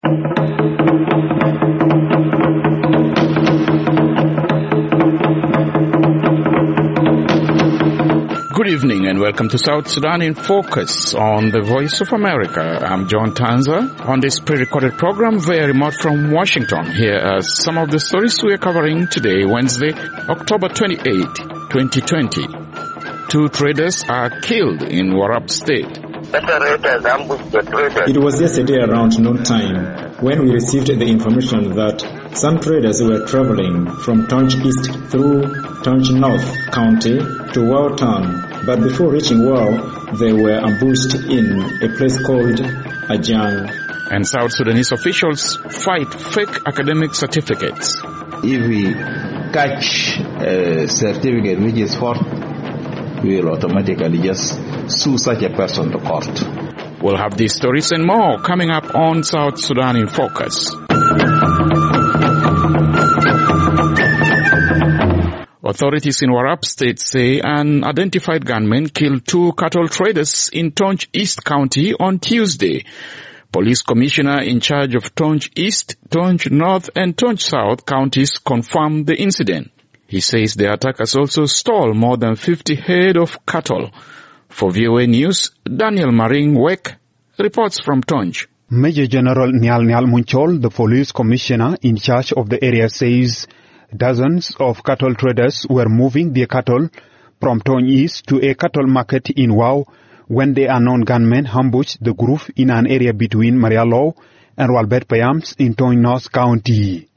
Good evening and welcome to South Sudan in Focus on the Voice of America. I'm John Tanza. On this pre-recorded program via remote from Washington, here are some of the stories we are covering today, Wednesday, October 28, 2020. 2 traders are killed in Warab State. It was yesterday around noontime when we received the information that some traders were traveling from Tonj East through Tonj North County to Wau Town, but before reaching Wau, they were ambushed in a place called Ajang. And South Sudanese officials fight fake academic certificates. If we catch a certificate which is false, we will automatically just sue such a person to court. We'll have these stories and more coming up on South Sudan in Focus. Authorities in Warab State say an identified gunman killed 2 cattle traders in Tonj East County on Tuesday. Police Commissioner in charge of Tonj East, Tonj North and Tonj South counties confirmed the incident. He says the attackers also stole more than 50 head of cattle. For VOA News, Daniel Maring-Wek reports from Tonj. Major General Nyal Munchol, the police commissioner in charge of the area, says dozens of cattle traders were moving their cattle from Tonj East to a cattle market in Wau when the unknown gunmen ambushed the group in an area between Marialo and Walbert Payams in Tonj North County.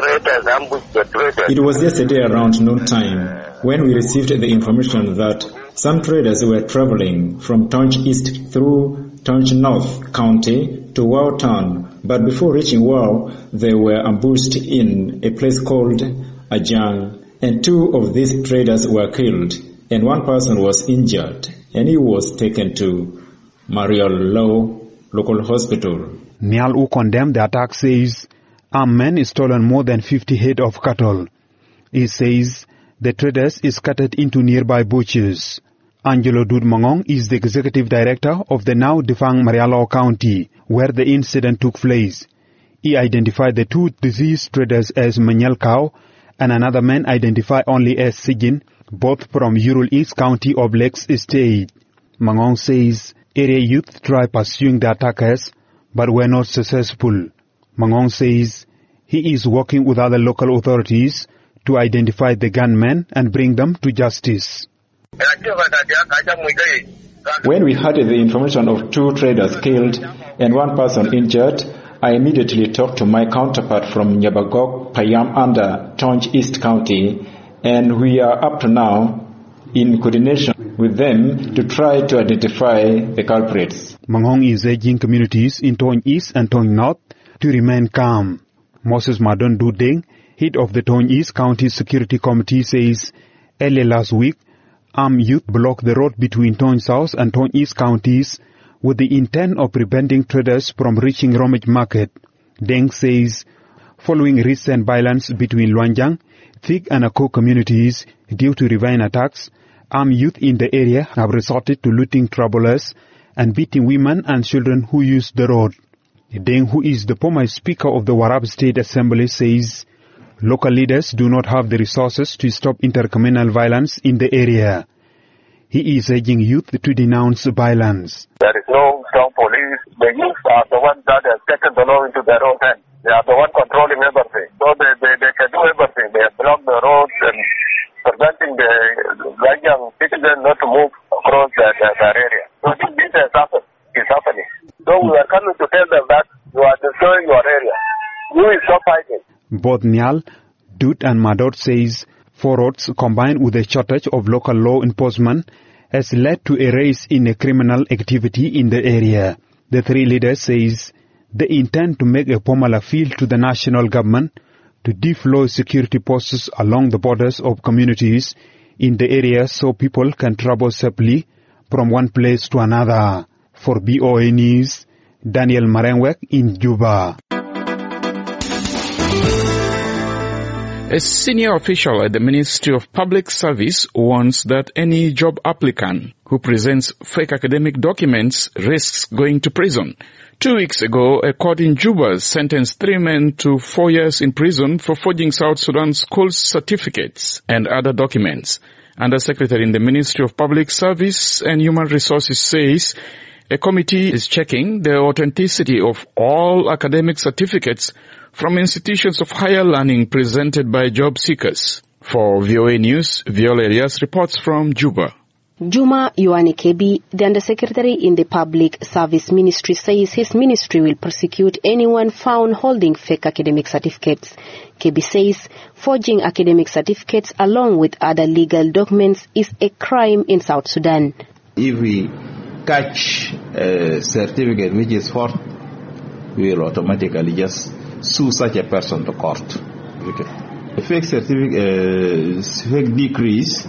It was yesterday around noontime when we received the information that some traders were traveling from Tonj East through Tonj North County to Wau Town, but before reaching Wau, they were ambushed in a place called Ajang, and 2 of these traders were killed, and 1 person was injured, and he was taken to Marialo local hospital. Nyal, who condemned the attack, says armed men stolen more than 50 head of cattle. He says the traders is scattered into nearby butchers. Angelo Dudmongong is the executive director of the now defunct Marialo County, where the incident took place. He identified the 2 deceased traders as Manyel Cow and another man identified only as Sijin, both from Ural East County of Lakes State. Mongong says area youth tried pursuing the attackers but were not successful. Mongong says he is working with other local authorities to identify the gunmen and bring them to justice. When we had the information of 2 traders killed and 1 person injured, I immediately talked to my counterpart from Nyabagog Payam under Tonj East County, and we are up to now in coordination with them to try to identify the culprits. Mongong is urging communities in Tonj East and Tonj North to remain calm. Moses Madon Dudeng, head of the Tonj East County Security Committee, says early last week, armed youth blocked the road between Tonj South and Tonj East counties with the intent of preventing traders from reaching Romage Market. Deng says, following recent violence between Luanjang, Thig and Ako communities due to ravine attacks, armed youth in the area have resorted to looting travelers and beating women and children who use the road. Deng, who is the former Speaker of the Warab State Assembly, says local leaders do not have the resources to stop intercommunal violence in the area. He is urging youth to denounce violence. There is no strong police. The youth are the ones that have taken the law into their own hands. They are the ones controlling everything. So they can do everything. They have blocked the roads and preventing the young citizens not to move across their area. So this has happened. It's happening. So we are coming to tell them that you are destroying your area. You will stop fighting. Both Nyal, Dut and Madot says forwards combined with a shortage of local law enforcement has led to a rise in a criminal activity in the area. The 3 leaders says they intend to make a formal appeal to the national government to deploy security posts along the borders of communities in the area so people can travel safely from one place to another. For BOA News, Daniel Marenwek in Juba. A senior official at the Ministry of Public Service warns that any job applicant who presents fake academic documents risks going to prison. 2 weeks ago, a court in Juba sentenced 3 men to 4 years in prison for forging South Sudan school certificates and other documents. Undersecretary in the Ministry of Public Service and Human Resources says a committee is checking the authenticity of all academic certificates from institutions of higher learning presented by job seekers. For VOA News, Viola Elias reports from Juba. Juma Ioane Kebi, the Undersecretary in the Public Service Ministry, says his ministry will prosecute anyone found holding fake academic certificates. Kebi says forging academic certificates along with other legal documents is a crime in South Sudan. If we catch a certificate which is forged, we will automatically just sue such a person to court. A fake certificate, fake decrees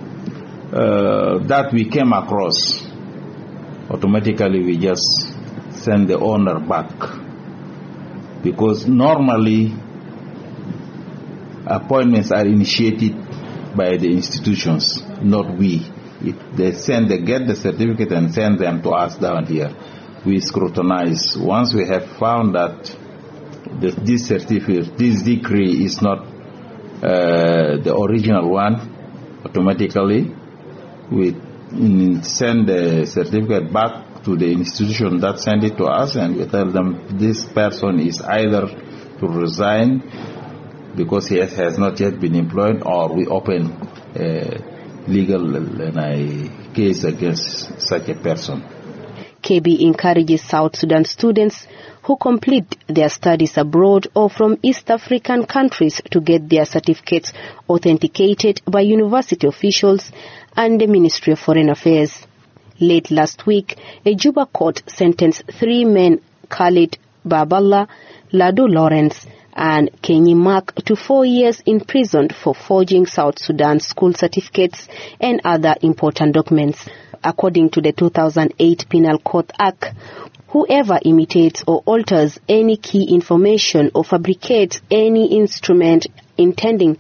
that we came across, automatically we just send the owner back, because normally appointments are initiated by the institutions, not we. They get the certificate and send them to us down here. We scrutinize. Once we have found that this certificate, this decree is not the original one, automatically we send the certificate back to the institution that sent it to us, and we tell them this person is either to resign because he has not yet been employed, or we open a legal case against such a person. KB encourages South Sudan students who complete their studies abroad or from East African countries to get their certificates authenticated by university officials and the Ministry of Foreign Affairs. Late last week, a Juba court sentenced 3 men, Khalid Baballa, Lado Lawrence, and Kenyi Mark, to 4 years in prison for forging South Sudan school certificates and other important documents. According to the 2008 Penal Code Act, whoever imitates or alters any key information or fabricates any instrument intending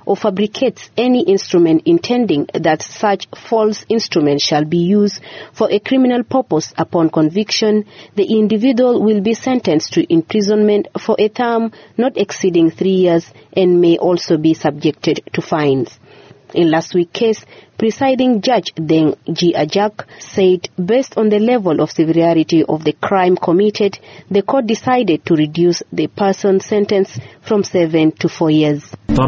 that such false instrument shall be used for a criminal purpose upon conviction, the individual will be sentenced to imprisonment for a term not exceeding 3 years and may also be subjected to fines. In last week's case, presiding judge Deng G. Ajak said based on the level of severity of the crime committed, the court decided to reduce the person's sentence from 7 to 4 years.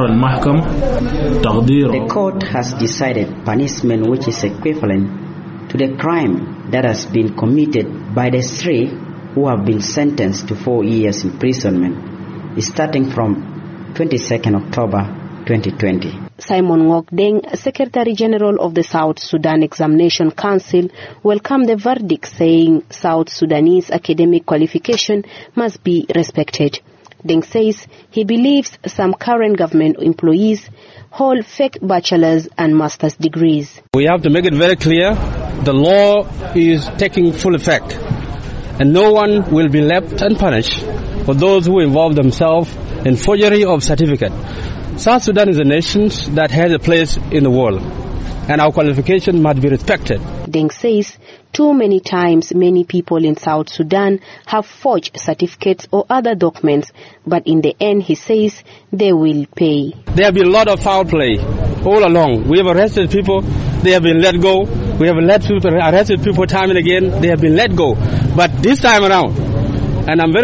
The court has decided punishment which is equivalent to the crime that has been committed by the 3 who have been sentenced to 4 years imprisonment, starting from 22nd October 2020. Simon Ngok-Deng, Secretary General of the South Sudan Examination Council, welcomed the verdict, saying South Sudanese academic qualification must be respected. Deng says he believes some current government employees hold fake bachelor's and master's degrees. We have to make it very clear the law is taking full effect, and no one will be left unpunished for those who involve themselves in forgery of certificate. South Sudan is a nation that has a place in the world, and our qualification must be respected. Deng says too many times many people in South Sudan have forged certificates or other documents, but in the end, he says, they will pay. There have been a lot of foul play all along. We have arrested people, they have been let go. We have arrested people time and again, they have been let go. But this time around, and I'm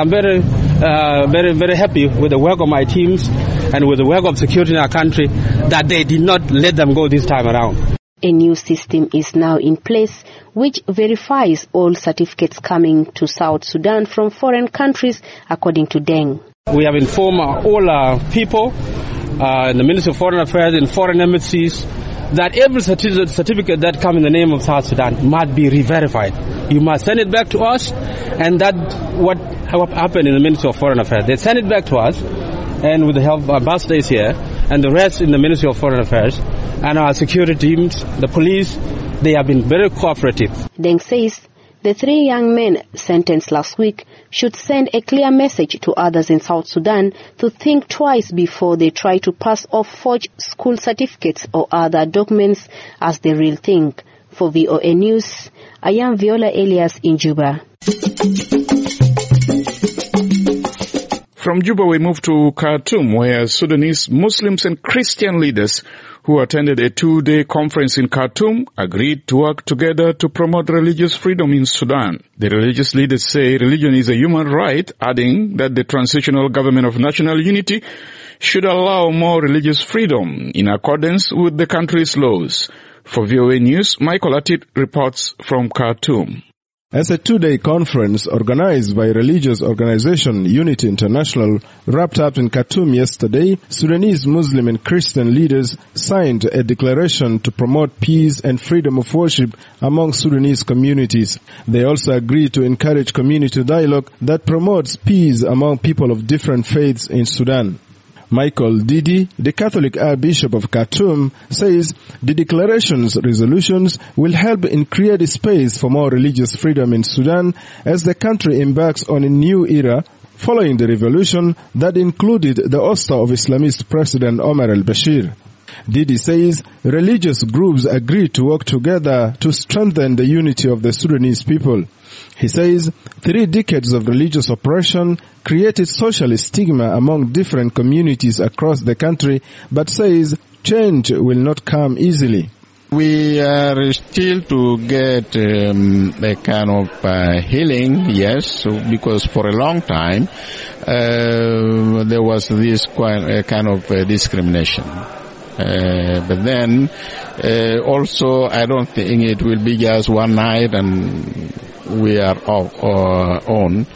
very happy with the work of my teams and with the work of security in our country, that they did not let them go this time around. A new system is now in place which verifies all certificates coming to South Sudan from foreign countries, according to Deng. We have informed all our people in the Ministry of Foreign Affairs and foreign embassies that every certificate that comes in the name of South Sudan must be re-verified. You must send it back to us, and that's what happened in the Ministry of Foreign Affairs. They sent it back to us, and with the help of ambassadors here, and the rest in the Ministry of Foreign Affairs, and our security teams, the police, they have been very cooperative. Deng says the 3 young men sentenced last week should send a clear message to others in South Sudan to think twice before they try to pass off forged school certificates or other documents as the real thing. For VOA News, I am Viola Elias in Juba. From Juba, we move to Khartoum, where Sudanese Muslims and Christian leaders who attended a 2-day conference in Khartoum agreed to work together to promote religious freedom in Sudan. The religious leaders say religion is a human right, adding that the transitional government of national unity should allow more religious freedom in accordance with the country's laws. For VOA News, Michael Atit reports from Khartoum. As a 2-day conference organized by religious organization Unity International wrapped up in Khartoum yesterday, Sudanese Muslim and Christian leaders signed a declaration to promote peace and freedom of worship among Sudanese communities. They also agreed to encourage community dialogue that promotes peace among people of different faiths in Sudan. Michael Didi, the Catholic Archbishop of Khartoum, says the declaration's resolutions will help in creating space for more religious freedom in Sudan as the country embarks on a new era following the revolution that included the ouster of Islamist President Omar al-Bashir. Didi says religious groups agreed to work together to strengthen the unity of the Sudanese people. He says 3 decades of religious oppression created social stigma among different communities across the country, but says change will not come easily. We are still to get a kind of healing, yes, because for a long time there was this kind of discrimination. But then also I don't think it will be just one night and we are on.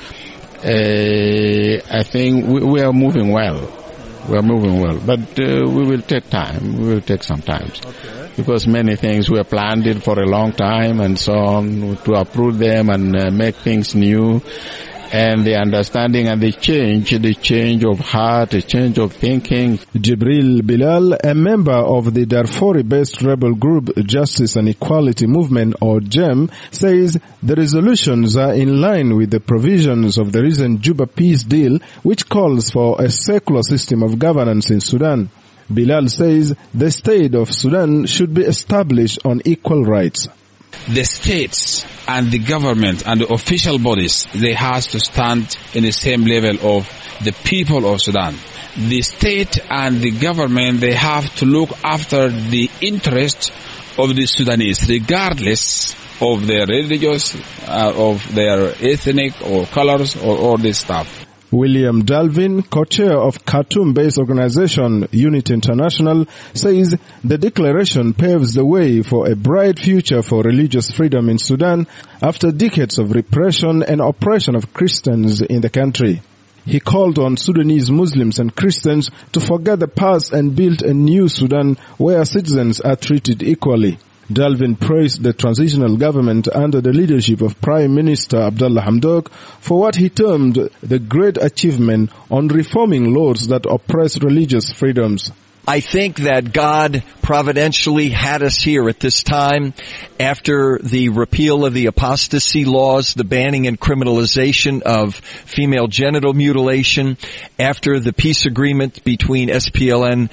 I think we are moving well. We are moving well, but we will take time. We will take some time. Okay. Because many things were planned for a long time and so on, to uproot them and make things new. And the understanding and the change of heart, the change of thinking. Jibril Bilal, a member of the Darfur-based rebel group Justice and Equality Movement, or JEM, says the resolutions are in line with the provisions of the recent Juba peace deal, which calls for a secular system of governance in Sudan. Bilal says the state of Sudan should be established on equal rights. The states and the government and the official bodies, they have to stand in the same level of the people of Sudan. The state and the government, they have to look after the interest of the Sudanese, regardless of their religious, of their ethnic or colors or all this stuff. William Dalvin, co-chair of Khartoum-based organization Unity International, says the declaration paves the way for a bright future for religious freedom in Sudan after decades of repression and oppression of Christians in the country. He called on Sudanese Muslims and Christians to forget the past and build a new Sudan where citizens are treated equally. Dalvin praised the transitional government under the leadership of Prime Minister Abdullah Hamdok for what he termed the great achievement on reforming laws that oppress religious freedoms. I think that God providentially had us here at this time after the repeal of the apostasy laws, the banning and criminalization of female genital mutilation, after the peace agreement between SPLA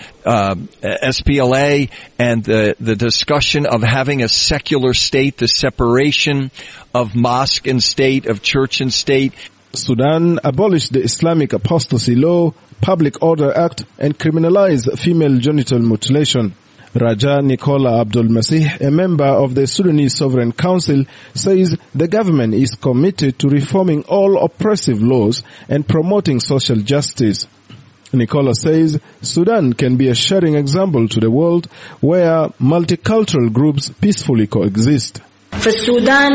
and the discussion of having a secular state, the separation of mosque and state, of church and state. Sudan abolished the Islamic apostasy law, Public Order Act, and criminalized female genital mutilation. Raja Nicola Abdul Masih, a member of the Sudanese Sovereign Council, says the government is committed to reforming all oppressive laws and promoting social justice. Nicola says Sudan can be a shining example to the world where multicultural groups peacefully coexist. Sudan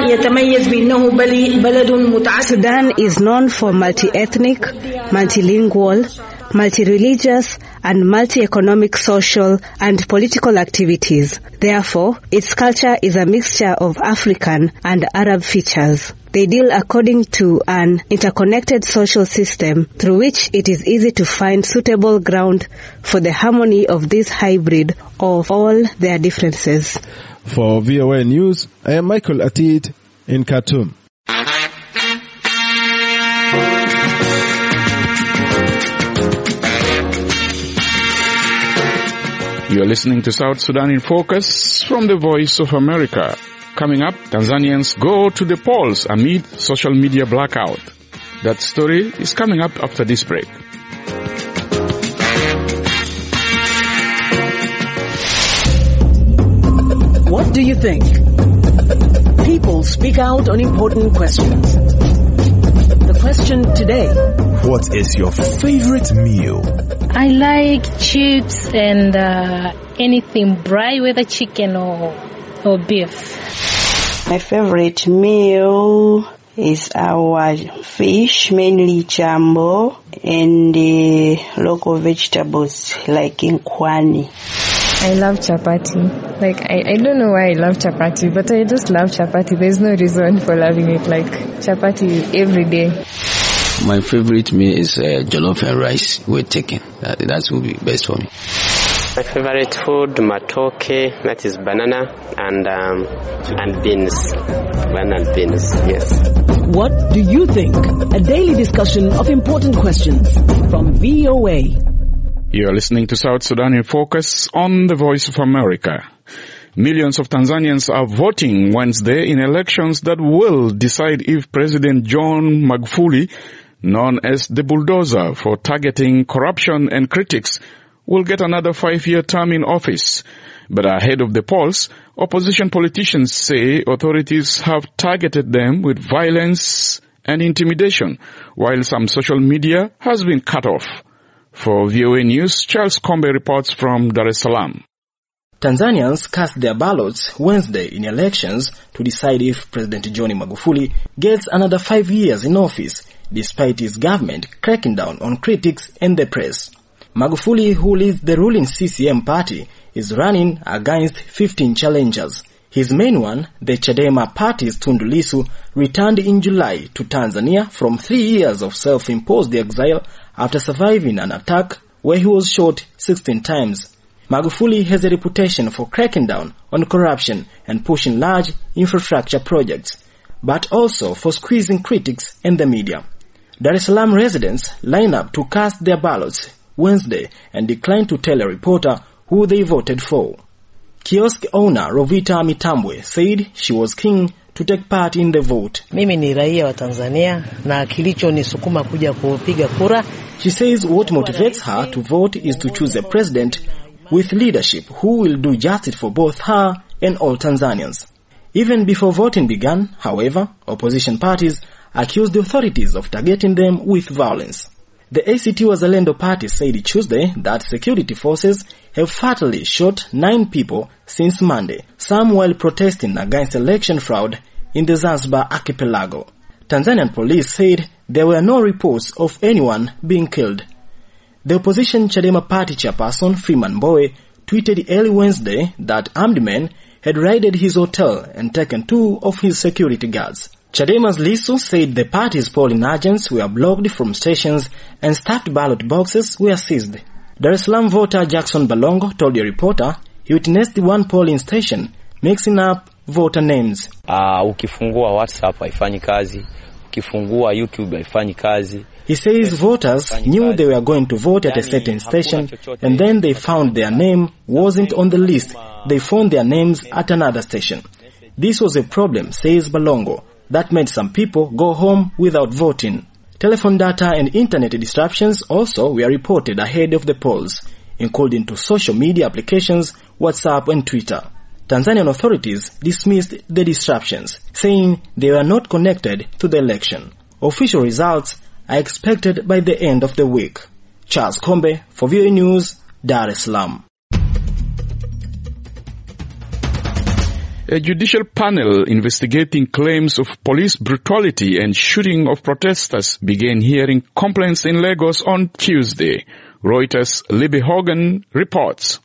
is known for multi-ethnic, multilingual, multi-religious, and multi-economic social and political activities. Therefore, its culture is a mixture of African and Arab features. They deal according to an interconnected social system through which it is easy to find suitable ground for the harmony of this hybrid of all their differences. For VOA News, I am Michael Atit in Khartoum. You are listening to South Sudan in Focus from the Voice of America. Coming up, Tanzanians go to the polls amid social media blackout. That story is coming up after this break. What do you think? People speak out on important questions. The question today: what is your favorite meal? I like chips and anything dry, whether chicken or beef. My favorite meal is our fish, mainly jambo, and the local vegetables like inkwani. I love chapati. I don't know why I love chapati, but I just love chapati. There's no reason for loving it. Chapati every day. My favorite meal is jollof and rice with chicken. That will be best for me. My favorite food, matoke, that is banana and beans. Banana and beans, yes. What do you think? A daily discussion of important questions from VOA. You are listening to South Sudan in Focus on the Voice of America. Millions of Tanzanians are voting Wednesday in elections that will decide if President John Magufuli, known as the bulldozer for targeting corruption and critics, will get another 5-year term in office. But ahead of the polls, opposition politicians say authorities have targeted them with violence and intimidation, while some social media has been cut off. For VOA News, Charles Kombe reports from Dar es Salaam. Tanzanians cast their ballots Wednesday in elections to decide if President John Magufuli gets another 5 years in office, despite his government cracking down on critics and the press. Magufuli, who leads the ruling CCM party, is running against 15 challengers. His main one, the Chadema party's Tundu Lissu, returned in July to Tanzania from 3 years of self-imposed exile after surviving an attack where he was shot 16 times. Magufuli has a reputation for cracking down on corruption and pushing large infrastructure projects, but also for squeezing critics and the media. Dar es Salaam residents line up to cast their ballots Wednesday and declined to tell a reporter who they voted for. Kiosk owner Rovita Mitambwe said she was keen to take part in the vote. Mimi ni raia wa Tanzania na kilicho nisukuma kuja kupiga kura. She says what motivates her to vote is to choose a president with leadership who will do justice for both her and all Tanzanians. Even before voting began, however, opposition parties accused the authorities of targeting them with violence. The ACT Wazalendo party said Tuesday that security forces have fatally shot 9 people since Monday, some while protesting against election fraud in the Zanzibar archipelago. Tanzanian police said there were no reports of anyone being killed. The opposition Chadema party chairperson Freeman Mbowe tweeted early Wednesday that armed men had raided his hotel and taken 2 of his security guards. Chadema's Lissu said the party's polling agents were blocked from stations and stacked ballot boxes were seized. Dar es Salaam voter Jackson Balongo told a reporter he witnessed one polling station mixing up voter names. Ukifungua WhatsApp haifanyi kazi, ukifungua YouTube haifanyi kazi. He says voters knew they were going to vote at a certain station and then they found their name wasn't on the list. They found their names at another station. This was a problem, says Balongo. That made some people go home without voting. Telephone data and internet disruptions also were reported ahead of the polls, including to social media applications, WhatsApp and Twitter. Tanzanian authorities dismissed the disruptions, saying they were not connected to the election. Official results are expected by the end of the week. Charles Kombe for VOA News, Dar es Salaam. A judicial panel investigating claims of police brutality and shooting of protesters began hearing complaints in Lagos on Tuesday. Reuters' Libby Hogan reports.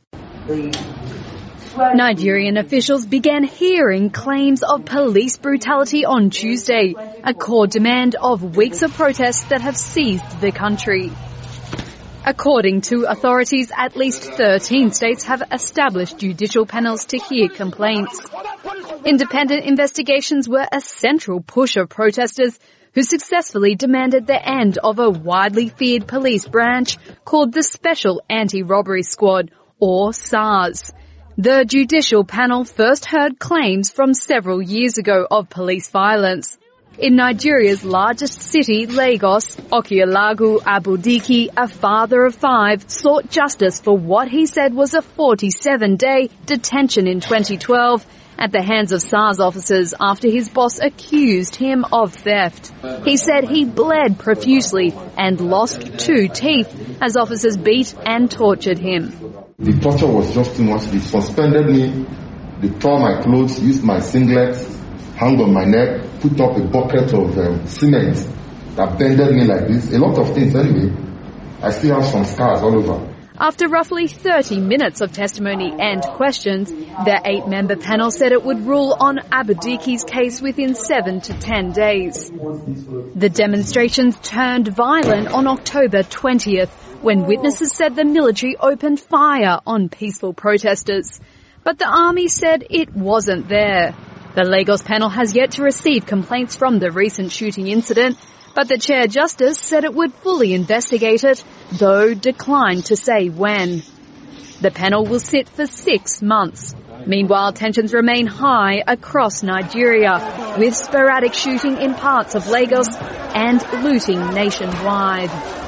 Nigerian officials began hearing claims of police brutality on Tuesday, a core demand of weeks of protests that have seized the country. According to authorities, at least 13 states have established judicial panels to hear complaints. Independent investigations were a central push of protesters who successfully demanded the end of a widely feared police branch called the Special Anti-Robbery Squad, or SARS. The judicial panel first heard claims from several years ago of police violence. In Nigeria's largest city, Lagos, Okiolagu Abudiki, a father of 5, sought justice for what he said was a 47-day detention in 2012 at the hands of SARS officers after his boss accused him of theft. He said he bled profusely and lost 2 teeth as officers beat and tortured him. The torture was just too much. They suspended me, they tore my clothes, used my singlets, hung on my neck, put up a bucket of cement that bended me like this. A lot of things anyway. I still have some scars all over. After roughly 30 minutes of testimony and questions, the 8-member panel said it would rule on Abudiki's case within 7 to 10 days. The demonstrations turned violent on October 20th, when witnesses said the military opened fire on peaceful protesters. But the army said it wasn't there. The Lagos panel has yet to receive complaints from the recent shooting incident, but the Chair Justice said it would fully investigate it, though declined to say when. The panel will sit for 6 months. Meanwhile, tensions remain high across Nigeria, with sporadic shooting in parts of Lagos and looting nationwide.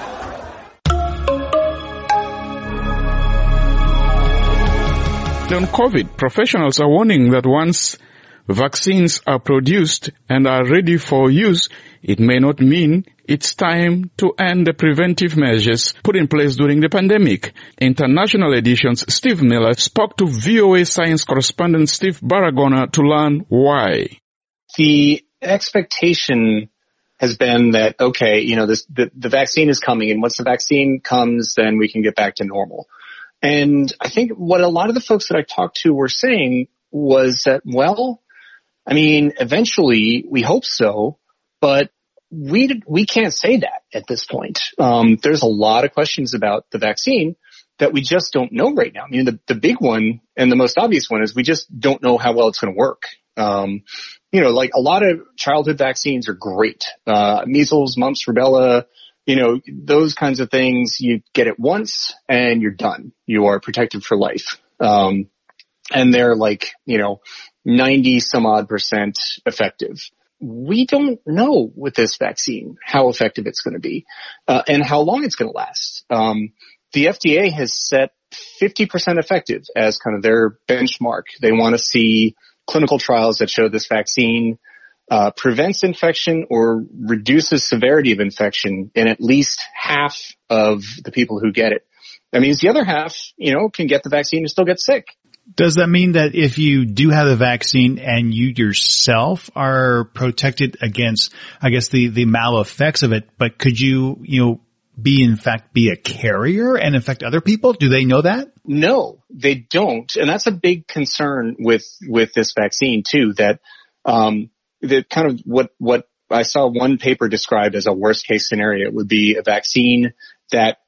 On COVID, professionals are warning that once vaccines are produced and are ready for use, it may not mean it's time to end the preventive measures put in place during the pandemic. International Edition's Steve Miller spoke to VOA science correspondent Steve Baragona to learn why. The expectation has been that, okay, the vaccine is coming, and once the vaccine comes, then we can get back to normal. And I think what a lot of the folks that I talked to were saying was that, well, I mean, eventually we hope so, but we can't say that at this point. There's a lot of questions about the vaccine that we just don't know right now. I mean, the big one and the most obvious one is we just don't know how well it's going to work. Like a lot of childhood vaccines are great. Measles, mumps, rubella, those kinds of things, you get it once and you're done. You are protected for life. And they're 90 some odd % effective. We don't know with this vaccine how effective it's going to be, and how long it's going to last. The FDA has set 50% effective as kind of their benchmark. They want to see clinical trials that show this vaccine prevents infection or reduces severity of infection in at least half of the people who get it. That means the other half, can get the vaccine and still get sick. Does that mean that if you do have the vaccine and you yourself are protected against, I guess, the mal effects of it, but could you, be a carrier and infect other people? Do they know that? No, they don't. And that's a big concern with this vaccine too, that, the kind of what I saw one paper described as a worst case scenario would be a vaccine that,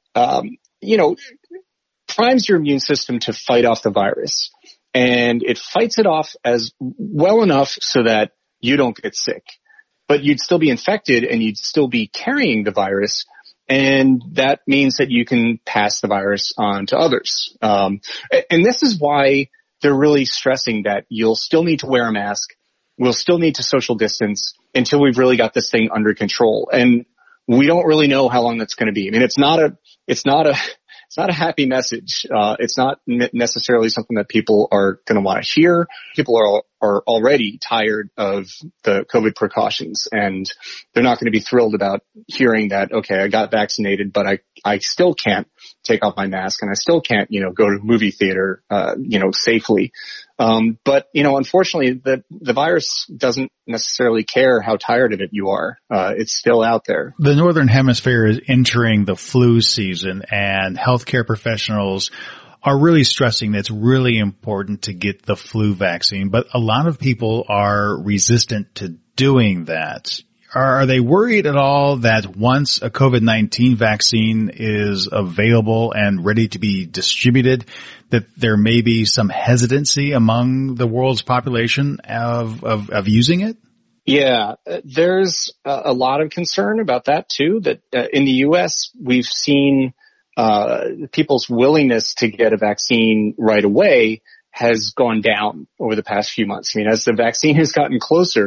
primes your immune system to fight off the virus, and it fights it off as well enough so that you don't get sick, but you'd still be infected and you'd still be carrying the virus. And that means that you can pass the virus on to others. And this is why they're really stressing that you'll still need to wear a mask. We'll still need to social distance until we've really got this thing under control. And we don't really know how long that's going to be. I mean, it's not a happy message. It's not necessarily something that people are going to want to hear. People are already tired of the COVID precautions, and they're not going to be thrilled about hearing that, okay, I got vaccinated, but I still can't take off my mask, and I still can't, go to a movie theater, safely. But unfortunately, the virus doesn't necessarily care how tired of it you are. It's still out there. The Northern Hemisphere is entering the flu season, and healthcare professionals are really stressing that it's really important to get the flu vaccine, but a lot of people are resistant to doing that. Are they worried at all that once a COVID-19 vaccine is available and ready to be distributed, that there may be some hesitancy among the world's population of using it? Yeah, there's a lot of concern about that too, that in the U.S. we've seen people's willingness to get a vaccine right away has gone down over the past few months. I mean, as the vaccine has gotten closer,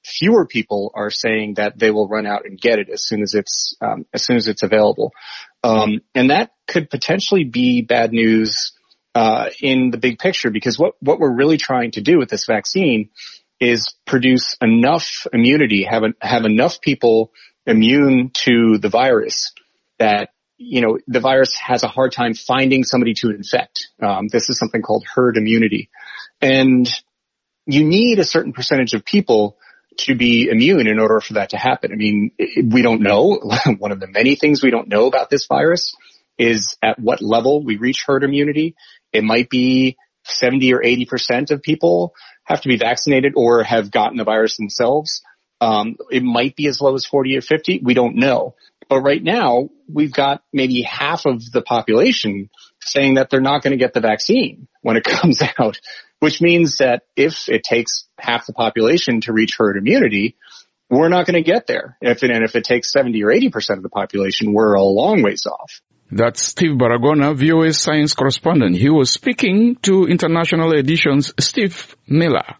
fewer people are saying that they will run out and get it as soon as it's available. And that could potentially be bad news in the big picture, because what we're really trying to do with this vaccine is produce enough immunity, have enough people immune to the virus that, the virus has a hard time finding somebody to infect. This is something called herd immunity. And you need a certain percentage of people to be immune in order for that to happen. I mean, we don't know. One of the many things we don't know about this virus is at what level we reach herd immunity. It might be 70 or 80% of people have to be vaccinated or have gotten the virus themselves. It might be as low as 40 or 50. We don't know. But right now, we've got maybe half of the population saying that they're not going to get the vaccine when it comes out, which means that if it takes half the population to reach herd immunity, we're not going to get there. If it takes 70 or 80% of the population, we're a long ways off. That's Steve Baragona, VOA science correspondent. He was speaking to International Edition's Steve Miller.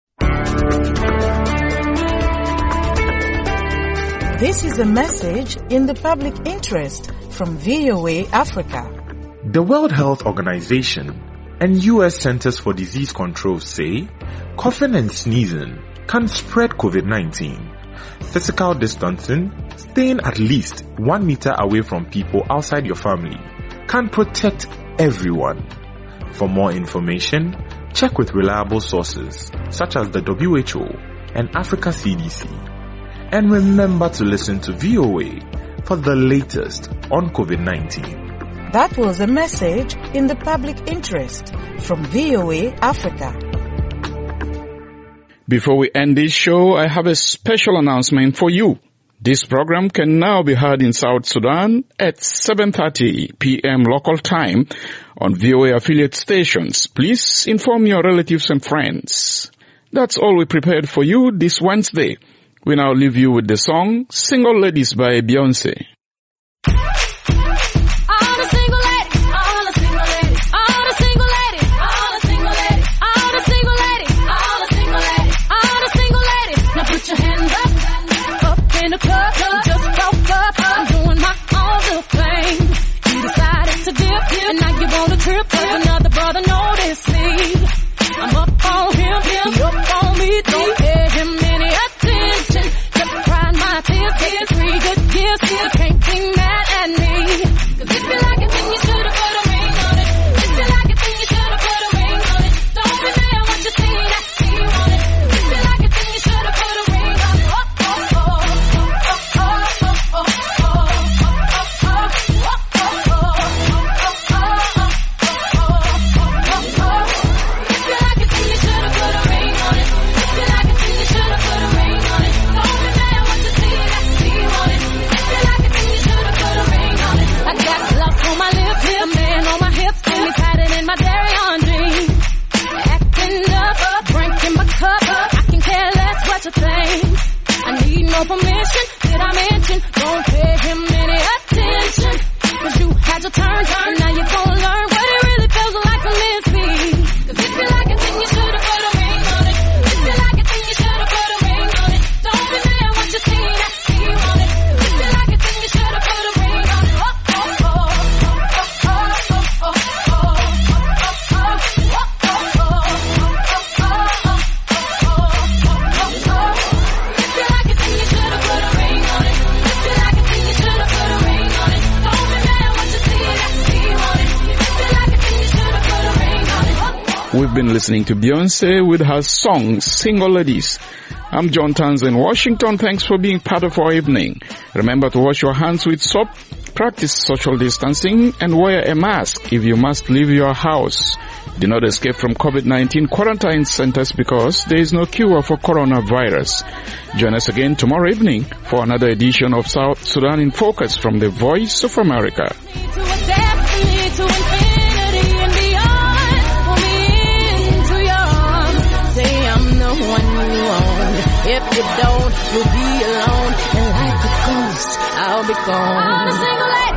This is a message in the public interest from VOA Africa. The World Health Organization and U.S. Centers for Disease Control say coughing and sneezing can spread COVID-19. Physical distancing, staying at least 1 meter away from people outside your family, can protect everyone. For more information, check with reliable sources such as the WHO and Africa CDC. And remember to listen to VOA for the latest on COVID-19. That was a message in the public interest from VOA Africa. Before we end this show, I have a special announcement for you. This program can now be heard in South Sudan at 7:30 p.m. local time on VOA affiliate stations. Please inform your relatives and friends. That's all we prepared for you this Wednesday. We now leave you with the song Single Ladies by Beyonce. Another brother noticed me. I'm up on him, he up on me. Don't pay him any attention. Kept crying my tears, 3 good years. Still can't be mad at me. 'Cause if you like it, then you should've put a ring on it. If you like it, then you should've put a ring on it. Don't be mad what you see that he want it. If you like it, then you should've put a ring on it. Oh, oh, oh, oh, oh, oh, oh, oh, I need no permission, did I mention? Don't pay him any attention. 'Cause you had your turn, and now you're gonna learn what it really feels like to miss me. 'Cause if you like it, then you should've put a ring on it. If you like it, then you should've put a ring on it. Don't be mad what you see that he want it. If you like it, then you should've put a ring on it. Oh, oh, oh, oh, oh, oh, oh, oh, We've been listening to Beyonce with her song, Single Ladies. I'm John Tanz in Washington. Thanks for being part of our evening. Remember to wash your hands with soap, practice social distancing, and wear a mask if you must leave your house. Do not escape from COVID-19 quarantine centers because there is no cure for coronavirus. Join us again tomorrow evening for another edition of South Sudan in Focus from the Voice of America. If you don't, you'll be alone, and like a ghost, I'll be gone.